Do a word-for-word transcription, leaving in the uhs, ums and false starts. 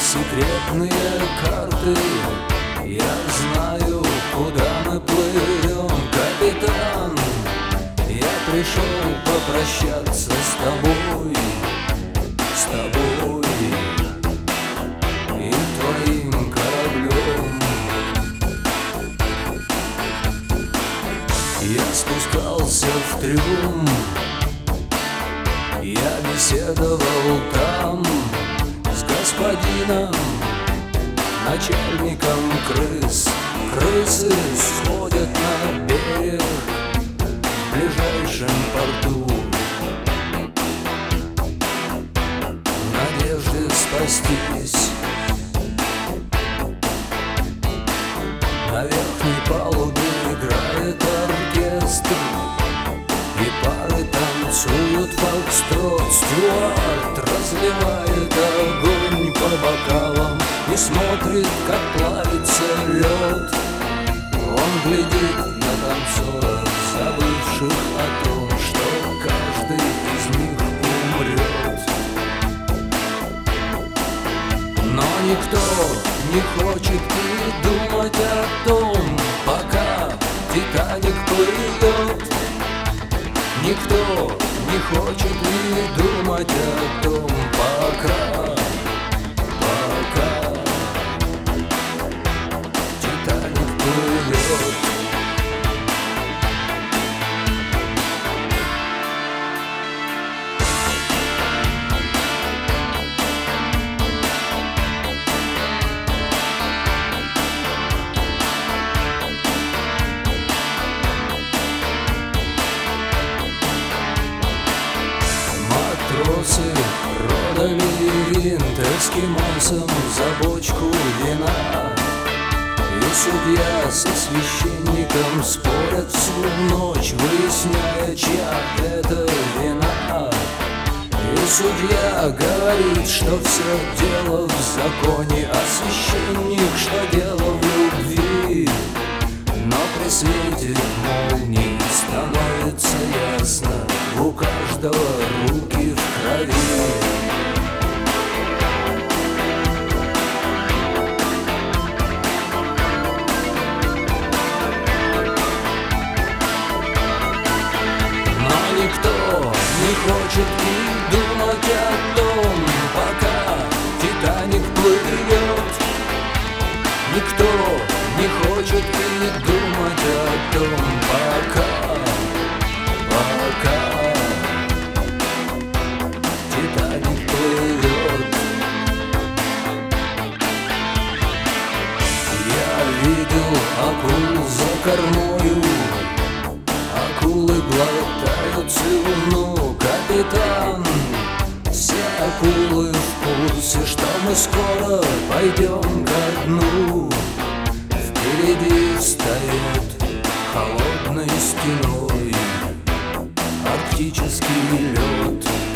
секретные карты. Я знаю, куда мы плывем, капитан. Я пришел попрощаться с тобой, с тобой и твоим кораблем. Я спускался в трюм, я беседовал там с господином, начальником крыс. Крысы сходят на берег в ближайшем порту в надежде спастись. На верхней палубе играет оркестр, и пары танцуют фокстрот. Стюард разливает огонь по бокалам и смотрит, как плавится лед. Он глядит на танцоров, забывших о том, что каждый из них умрет. Но никто не хочет и думать о том, пока Титаник плывет. Никто не хочет и думать о том, пока, пока Титаник плывет. Матросы продали винт эскимосам за бочку вина, и судья со священником спорят всю ночь, выясняя, чья это вина. И судья говорит, что все дело в законе, а священник, что дело в любви. Но при свете молний становится ясно, у каждого руки в крови. Но никто не хочет и думать о том, пока Титаник плывет. Никто не хочет и думать о том, пока, пока Титаник плывет. Я видел акул за кормою, акулы глотают слюну, капитан. Все акулы в курсе, что мы скоро пойдем ко дну. Впереди встает холодной стеной арктический лед.